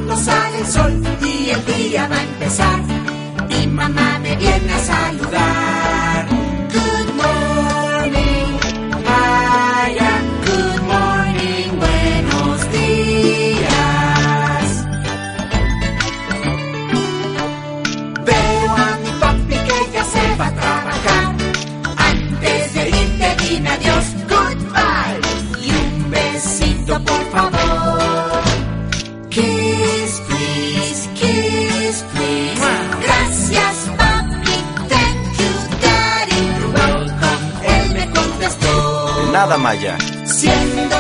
cuando sale el sol y el día va a empezar. Mi mamá me viene a saludar. Good morning, Maya. Good morning, buenos días. Veo a mi papi que ya se va a trabajar. Antes de irte dime adiós, goodbye. Y un besito por favor. Kiss, please, kiss, please. Gracias, papi, thank you, daddy. You're welcome, él me contestó. De nada, Maya. Siendo